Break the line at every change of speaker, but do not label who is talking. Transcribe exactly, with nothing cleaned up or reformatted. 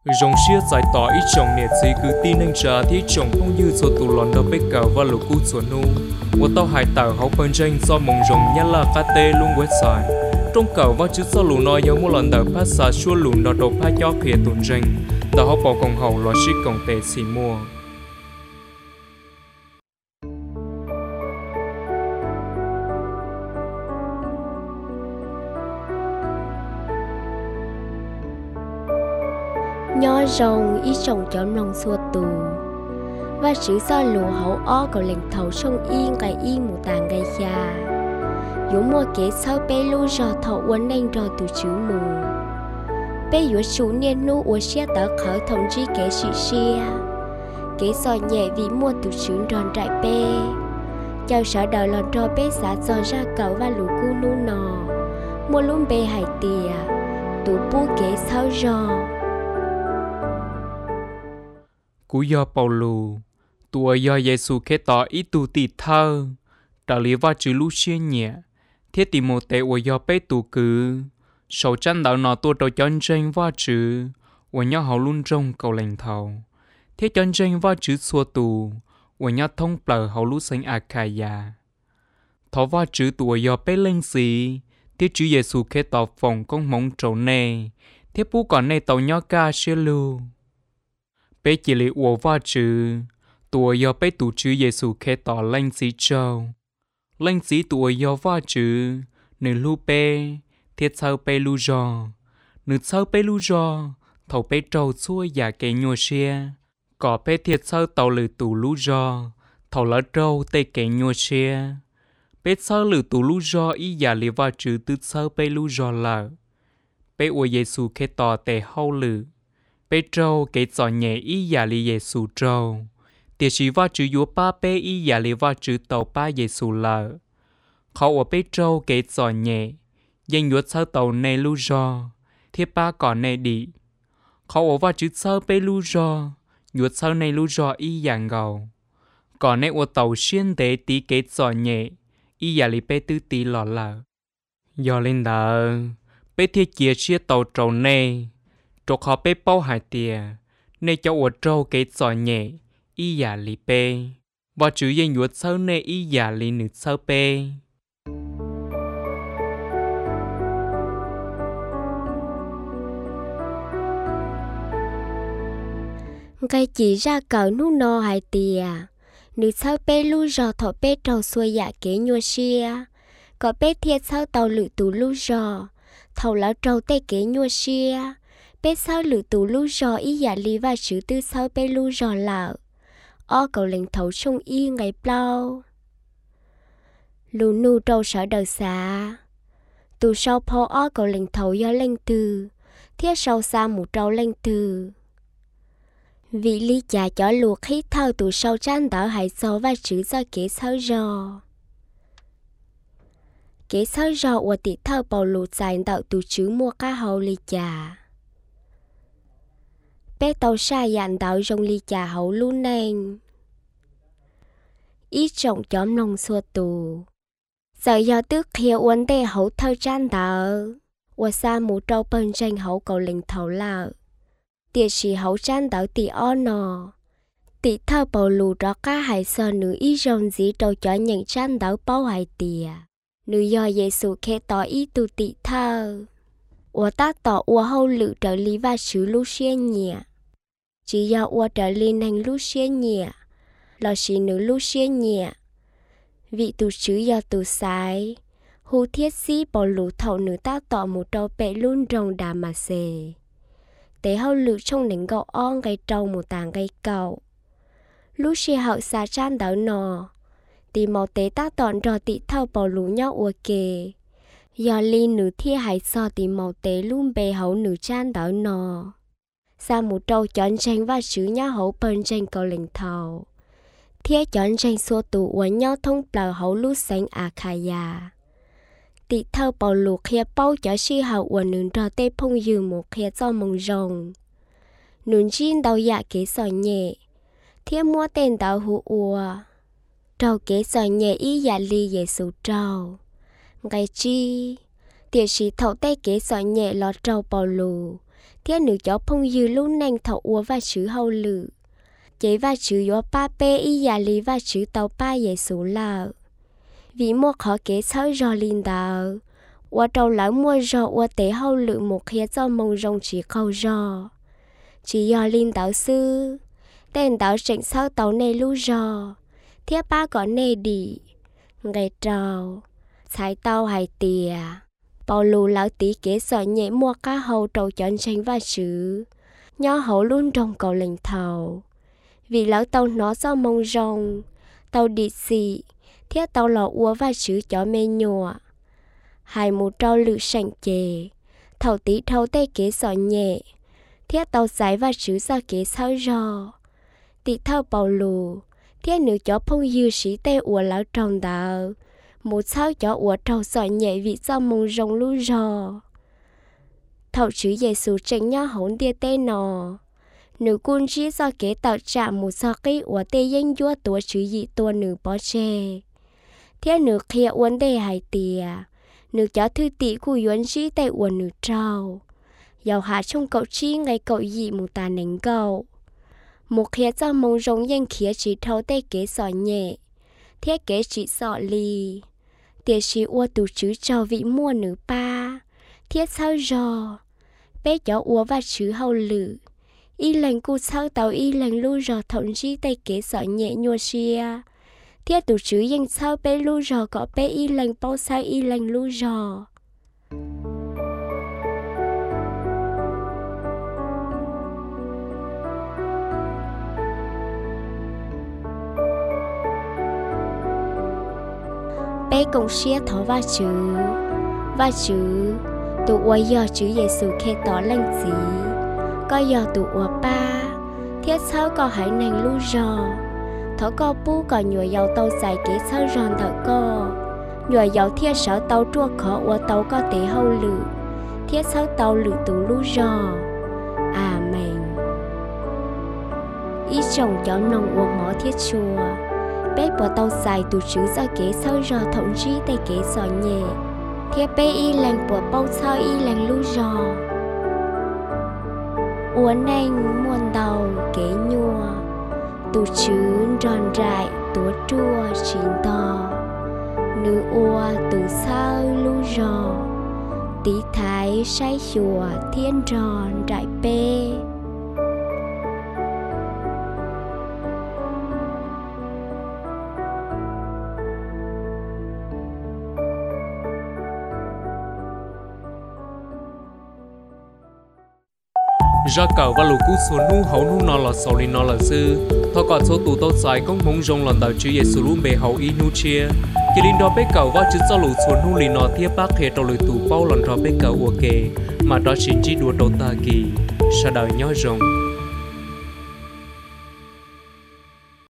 Rong xia giải tỏ ít chồng nè chỉ cứ tin anh trả thì chồng không như cho tụ lòn đâu biết cả và lục cú chuẩn nu. Và tao hải tàu hậu bên trên do mong rong nhá là cá tê luôn quét xài. Trong cầu và chữ sau lù nói giống một lần đầu phát xả xua lù nó đầu phát cho phía tuần trên. Tao họ bỏ công hậu lo xí công tệ xì mua.
Nho rồng ý trồng chấm lòng xua tù và chữ do lù hậu o cầu lệnh thầu sông yên cái y mù tàng gây già dụ mua kế sau bê lưu rò thầu uốn nên rò từ chữ mù bê dụ chú niên nu uốn xe tớ khởi thống chí kế sĩ xe kế sò nhẹ vì mua từ chữ ròn trại bê chào sở đời lòn rò bê xã dò ra cầu và lù cu nu nò mua luôn bê hải tìa tủ bu kế sau rò
Cú do Paulo, tua do Giêsu kết tỏ ít tu tì thơ, trả lý vào chữ lúc xuyên nhẹ, thiết tì một tệ của do bế tù cử, sầu chân đạo nọ tua đầu chân tranh vào chữ, của nhau hậu luôn trong cầu lành thầu, thiết chân tranh vào chữ xua tù, của nhau thông bờ hậu lúc sinh Akaya. Thọ vào chữ tua do bế lên xí, thiết chữ Giêsu kết tỏ phòng công mong trầu nê, thiết bú còn nê tàu nhỏ ca xưa lưu. Bé chỉ lý ủa vào chữ, tùa do bé tụ chữ Giêsu khế tỏ lãnh sĩ châu. Lãnh sĩ tùa do vào chữ, nữ lưu bé, thiết sau bé lưu rò. Nữ sau bé lưu rò, thầu bé trâu xua giả kế nhua xe. Có bé thiết sau tàu lử tù lưu rò, thầu lỡ trâu tê kế nhua xe. Bé sau lử tù lưu rò ý giả lý vào chữ tư sau bé lưu rò lỡ. Bé ủa Giêsu khế tỏ tê hâu lử. Bé trâu kể cho nhẹ ý giả lý Giêsu trâu. Tiệt sĩ vào chữ dũa ba bé ý giả lý vào chữ tàu ba Giêsu lợ.เขาở bé trâu kể cho nhẹ. Danh dũa sau tàu này lưu rò. Thiết ba còn này đi.เขาở vào chữ sau bé lưu rò. Dũa sau này lưu rò ý giả ngầu. Còn này ở tàu xuyên tế tí kể cho nhẹ. Ý giả lý bé tư tí lọ lợ. Do lên đó. Bé thiết chia chia tàu trâu này. Trò khó bê bao hải tìa, nên cho ổ trâu kế giỏi nhẹ, ý giả lý bê. Và chữ danh dũa sâu nê ý giả lý nữ sâu bê.
Cái chỉ ra cầu nụ nò hải tìa, nữ sâu bê lưu rò thọ bê trâu xuôi dạ kế nhua xia. Có bê thiệt sâu tàu lự tù lưu rò, thầu lão trâu tê kế nhua xia. Bé sao lử tù lưu rò ý giả lý và chữ tư sao bé lưu rò lợ. O cầu lệnh thấu sông y ngày bao. Lù nụ trâu sở đầu xa. Tù sau phó o cầu lệnh thấu do lệnh từ. Thiết sau xa mù trâu lệnh từ. Vị lý chả cho lùa khí thao tù sau chán đảo hải sâu và chữ do kế sao rò. Kế sao rò của tỷ thao bầu lù dài đạo tù chữ mua cá hậu lý chả. Bé tàu xa dàn đạo rong ly trà hậu luôn nền. Ý trọng chóm nông xua tù. Giờ do tức kia uốn đề hậu thơ tràn đạo. Và xa mù trâu bên tranh hậu cầu lệnh thầu lạo. Tiệt sĩ hậu tràn đạo tì o nò. Tì thơ bầu lù rõ cá hải sơ nữ ý rong dĩ trâu cho nhận tràn đạo bao hải tìa. Nữ do Giêsu khế tỏ ý tù tì thơ. Và ta tỏ ua hậu lự trở lý và chữ lưu xuyên nhẹ. Chỉ do ua trở lên hành lưu xuyên nhẹ, là chỉ nữ lưu xuyên nhẹ. Vị tù chữ do tù sái, hù thiết sĩ bỏ lũ thầu nữ ta tỏ một trâu bệ luôn rồng đà mà xề. Tế hậu lự trong nền gạo on gây trâu một tàng gây cậu. Lúc xì hậu xa chan đảo nò, tì màu tế ta tọn rò tị thâu bỏ lũ nhau ua kề. Do ly nữ thia hải so tì màu tế luôn bề hậu nữ chan đảo nò. Xa một trâu chọn tranh và chữ nhá hậu bên tranh cầu lệnh thầu. Thiết chọn tranh xua tù của nhau thông bờ hậu lúc xanh Akaya. Tị thâu bảo lù khía bao cho si hậu của nướng trò tê phong dư một khía cho mông rồng. Nướng chín đầu dạ kế sò nhẹ. Thiết mua tên đạo hữu ua. Trâu kế sò nhẹ ý dạ ly dễ sủ trâu. Ngày chi, tiệt sĩ thậu tê kế sò nhẹ lọt trâu bảo lù. thiết nữ cho phong dư lúc nành thọ ua và chữ hậu lử chế và chữ yo ba pe y ya li và chữ tàu ba ye số là vì mua khó kế sợi rò linh đào ua trâu lái mua rò ua tế hậu lử một khía cho mông rong chỉ khâu rò chỉ yo linh đào sư tên đào trịnh sau tàu này lu rò thiết ba có nề đi ngày trào sai tàu hay tìa bao lù lão tí kế sợi nhẹ mua cá hậu trâu chọn tranh và chữ nhỏ hậu luôn trong cầu lệnh thầu vì lão tàu nó do mông rong tàu đi xì thiết tàu lò ua và chữ cho mê nhùa hai một trâu lự sành chề thầu tí thầu tê kế sợi nhẹ thiết tàu giải và chữ ra kế sao rò tí thao bao lù thiết nữ cho phong dư sĩ tê ua lão trồng đào một sao cho ua trâu sợi nhẹ vì do mông rong lú rò thầu chữ Giêsu tranh nhỏ hỗn tia tê nò nữ quân chỉ do kế tạo chạm một sao cái ua tê danh vua tua chữ dị tua nữ bó chê thiết nữ kia uốn tê hai tìa nữ cho thư tỷ của yuan chỉ tê ua nữ trâu giàu hạ trong cậu chi ngày cậu dị một tà nánh cậu một khía cho mông rong danh khía chỉ thâu tê kế sỏi nhẹ thiết kế chỉ sọ lì tiệt chỉ ua tủ chữ cho vị mua nữ ba thiết sao rò bé cho ua và chữ hậu lử y lành cu sao tàu y lành lu rò thậm chí tay kế sỏi nhẹ nhua xia thiết tủ chữ danh sao bé lu rò có bé y lành bao sao y lành lu rò bé cùng xia thọ va chữ va chữ tụ ua giờ chữ Giêsu khe tỏ lành gì có giờ tụ ua ba thiết sao có hải nành lu rò thọ co pu có nhồi dầu tàu dài kế sao ròn thọ co nhồi dầu thiết sở tàu chua khó ua tàu có tế hậu lử thiết sao tàu lử tụ lu rò amen ý chồng cho nồng ua mỏ thiết chùa bé bỏ tàu dài tụ chữ ra kế sao rò thậm chí tay kế sỏi nhẹ thiết bé y lành bỏ bao sao y lành lu rò uốn anh muôn đầu kế nhua tụ chữ tròn rải túa chua chín to nữ ua tụ sao lu rò tí thái say chùa thiên tròn rải bê
ra cầu và lũ cú số nu hậu nu nọ là sầu li nọ là sư thọ còn số tụ tao dài công mong rong lần đầu chữ Giêsu luôn bề hậu y nu chia chỉ linh đó bé cầu và chữ cho lũ số nu li nọ thiết bác hệ trong lũ tụ bao lần đó bé cầu ok mà đó chỉ chỉ đùa đầu ta kỳ sa đời nhớ rong